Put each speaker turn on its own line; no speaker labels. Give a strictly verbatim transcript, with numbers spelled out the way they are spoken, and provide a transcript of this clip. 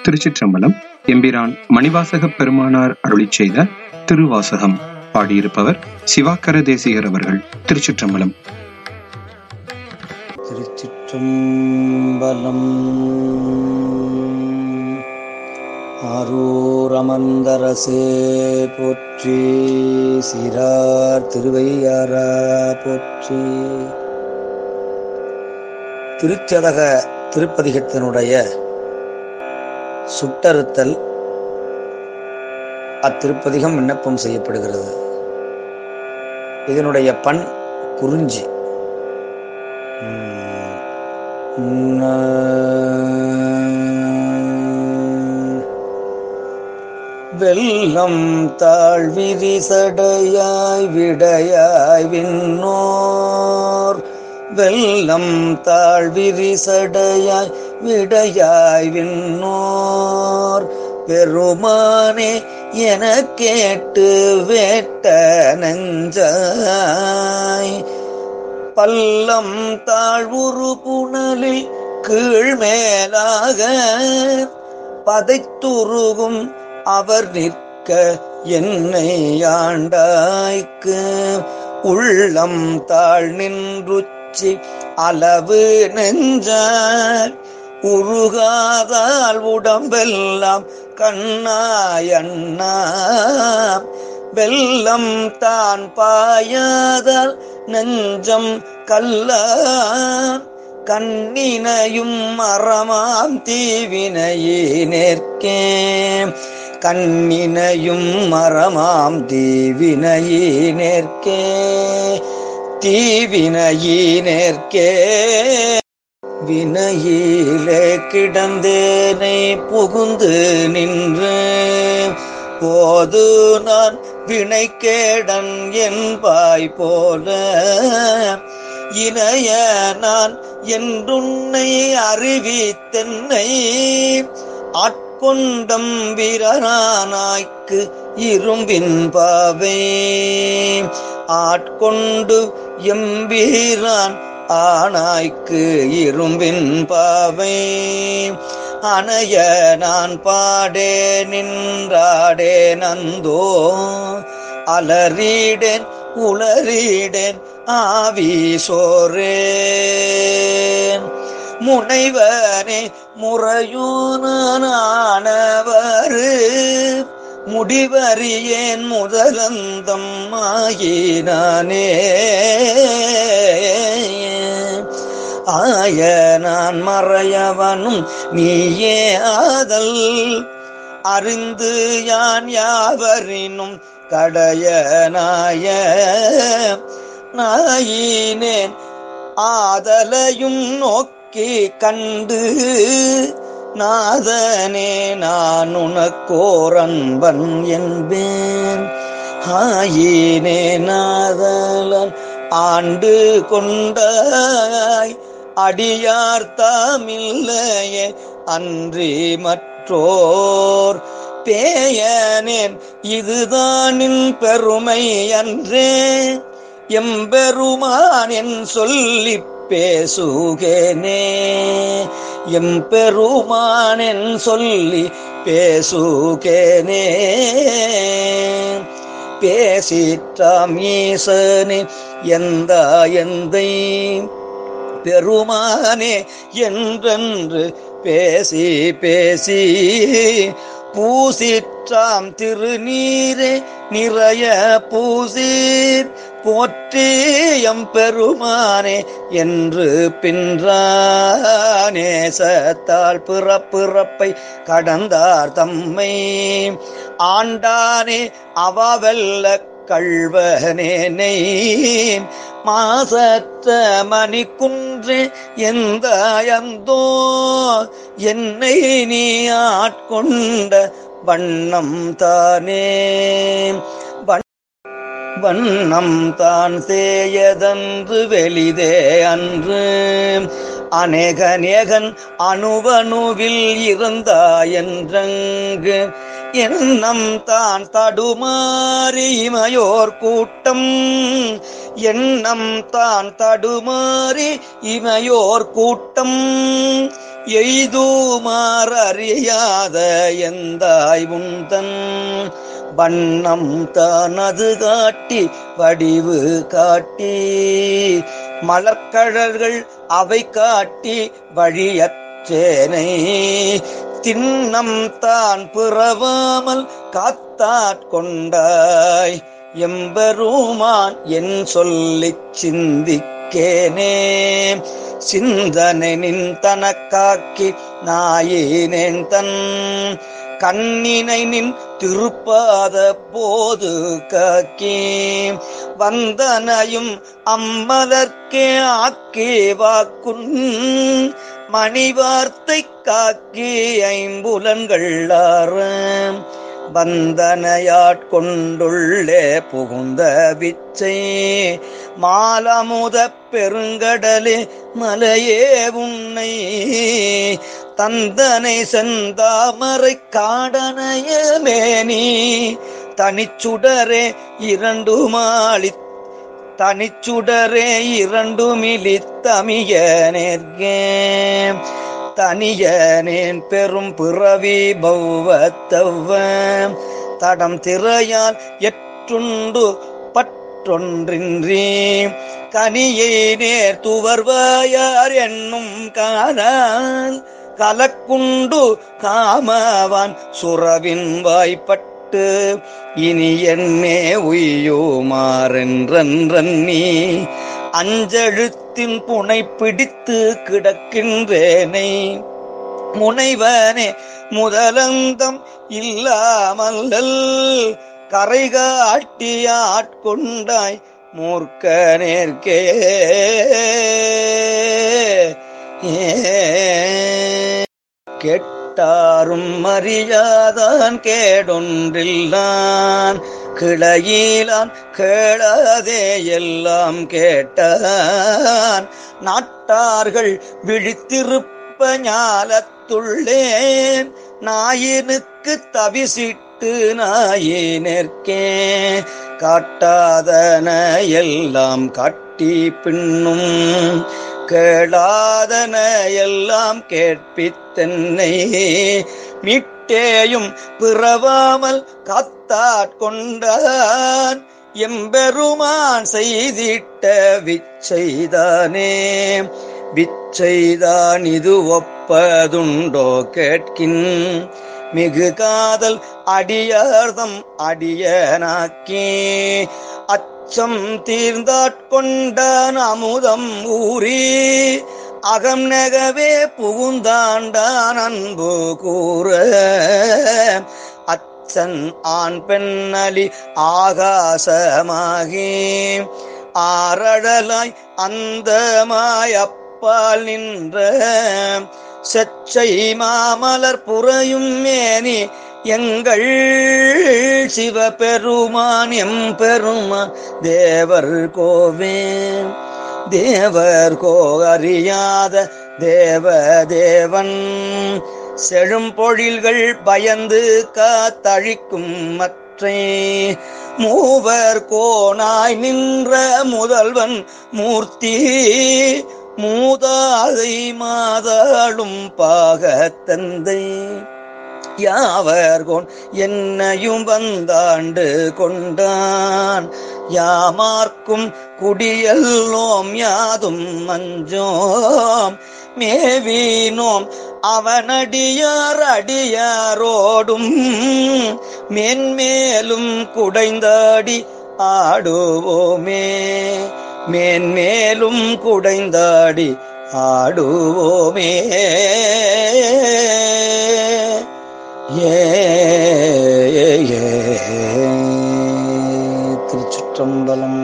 திருச்சிற்றம்பலம். எம்பிரான் மணிவாசக பெருமானார் அருளிச் செய்த திருவாசகம். பாடியிருப்பவர் சிவாக்கர தேசிகர் அவர்கள். திருச்சிற்றம்பலம்.
திருச்சிற்றம்பலம். ஆரூர் அமர்ந்தரசே போற்றி, சீரார் திருவையாரா போற்றி. திருச்சதக திருப்பதிகத்தினுடைய சுட்டறுத்தல் அத்திருப்பதிகம் விண்ணப்பம் செய்யப்படுகிறது. இதனுடைய பண் குறிஞ்சி. வெள்ளம் தாழ்விரி சடையாய் விடையாய் விண்ணோர், வெள்ளம் தாழ்விரி சடையாய் விடையாய் விண்ணோர், பெருமானே என கேட்டு வேட்ட நெஞ்சாய், பல்லம் தாழ்வுரு புனலில் கீழ்மேலாக பதைத்துருகும் அவர் நிற்க என்னை ஆண்டாய்க்கு, உள்ளம் தாழ் நின்றுச்சி அளவு நெஞ்சாய், உருகாதால் உடம்பெல்லாம் கண்ணாயண்ணா, வெள்ளம் தான் பாயாதால் நெஞ்சம் கல்லான், கண்ணினையும் மரமாம் தீவினையே நேர்க்கே, கண்ணினையும் மரமாம் தீவினையே நேர்க்கே, தீவினையே நேர்க்கே. வினையிலே கிடந்தேனை புகுந்து நின்று போது நான் வினைக்கேடன் என்பாய் போல, இணைய நான் என்றுன்னை அறிவித்தென்னை ஆட்கொண்டம் வீரனாய்க்கு இரும்பின் பாவை, ஆட்கொண்டு எம்பீரான் ஆனாய்க்கு இரும்பின் பாவை, அணைய நான் பாடே நின்றாடே நந்தோ, அலறிடேன் உளறிடேன் ஆவி சோரேன், முனைவனே முறையூனானவர் முடிவறியேன் முதலந்தம் ஆயினானே, ஆய நான் மறையவனும் நீயே ஆதல் அறிந்து யான் யாவரினும் கடைய நாய நாயினேன், ஆதலையும் நோக்கி கண்டு நாதனே நான் உனக்கோரன்பன் என்பேன், ஆயினே நாதலன் ஆண்டு கொண்டாய் அடியார்த்தாமில்லையே அன்றி மற்றோர், பேயனேன் இதுதானின் பெருமை அன்றே, எம்பெருமான் என் சொல்லி பேசுகேனே, எம்பெருமான் என் சொல்லி பேசுகேனே. பேசிற்றாம் ஈசனே எந்த எந்தை பெருமானே என்றென்று பேசி பேசி, பூசிற்றாம் திருநீரே நிறைய பூசீர் போற்றியம் பெருமானே என்று பின்றானேசத்தால் பிறப்பிறப்பை கடந்தார் தம்மை ஆண்டானே அவவல்ல கள்வனேனை, மாசற்ற மணிக்குன்றே எந்த அந்தோ என்னை நீ ஆட்கொண்ட வண்ணம் தானே, வண்ணம் தான் சேயதன்று வெளிதே அன்று, அநேகநேகன் அணுவணுவில் இருந்தாயன்றங்கு, எண்ணம் தான் தடுமாறி இமையோர் கூட்டம், எண்ணம் தான் தடுமாறி இமையோர் கூட்டம், எய்துமாறு அறியாத எந்தாய் உந்தன் வண்ணம் தானது காட்டி வடிவு காட்டி மலர்கழல்கள் அவை காட்டி வழியற்றேனை திண்ணம் தான் பிறவாமல் காத்தாட்கொண்டாய் எம்பெருமான் என் சொல்லிச் சிந்திக்கேனே சிந்தனை நின் தனக்காக்கி நாயினேன் தன் கண்ணினை நின் திருப்பாத போது காக்கி வந்தனையும் அம்மலர்க்கே ஆக்கி வாக்குன் மணிவார்த்தை காக்கி ஐம்புலன்கள் ஆற வந்தனையாட்கொண்டுள்ளே புகுந்த விச்சை மாலமுத பெருங்கடலே மலையே உன்னை தந்தனை செந்தாமரை காடனைய மேனி தனிச்சுடரே இரண்டு மாளி தனிச்சுடரே இரண்டு மிளித்தமிய நேர்கே தனியனேன் பெரும் பிறவி பௌவத்தவ தடம் திரையால் எற்றுண்டு பற்றொன்றின்றி கனியை நேர் துவர்வாயார் என்னும் காணான் கலக்குண்டு காமவான் சுரவின் வாய்ப்பட்டு இனி என்னே உய்யுமாறென்றன் நீ அஞ்செழுத்தின் புனை பிடித்து கிடக்கின்றேனை முனைவனே முதலந்தம் இல்லாமல்லல் கரை காட்டி ஆட்கொண்டாய் மூர்க்க நேர்க்கே கேட்டாரும் அறியாதான் கேடொன்றில்லான் கிளையிலான் கேளாதே எல்லாம் கேட்டான் நாட்டார்கள் விழித்திருப்ப ஞாலத்துள்ளேன் நாயினுக்கு தவிசிட்டு நாயினேற்கே காட்டாதன எல்லாம் காட்டி பின்னும் கேளாதன எல்லாம் கேட்பித்தென்னை மீட்டேயும் பிறவாமல் காத்தாட்கொண்டான் எம்பெருமான் செய்திட்ட விச்செய்தானே விச்செய்தான் இது ஒப்பதுண்டோ கேட்கின் மிகு காதல் அடியார்தம் அடியனாக்கி அச்சம் தீர்ந்தாட்கொண்டான் அமுதம் ஊறி அகம் நெகவே புகுந்தாண்டான் அன்பு கூற அச்சன் ஆண் பெண்ணலி ஆகாசமாகி ஆரழலாய் அந்தமாய் அப்பால் நின்ற செச்சை மாமலர் புறையும் மேனி எங்கள் சிவபெருமான் எம்பெருமான் தேவர் கோவே தேவர் கோ அறியாத தேவ தேவன் செழும் பொழில்கள் பயந்து காத்தழிக்கும் மற்றை மூவர் கோனாய் நின்ற முதல்வன் மூர்த்தி மூதாதை மாதாளும் பாகத்தந்தை யாவர்கோன் என்னையும் வந்தாண்டு கொண்டான் யாமார்க்கும் குடியல்லோம் யாதும் மஞ்சோம் மேவீனோம் அவனடியார் அடியாரோடும் மேன்மேலும் குடைந்தாடி ஆடுவோமே மேன்மேலும் குடைந்தாடி ஆடுவோமே ஏ திருச்சிற்றம்பலம்.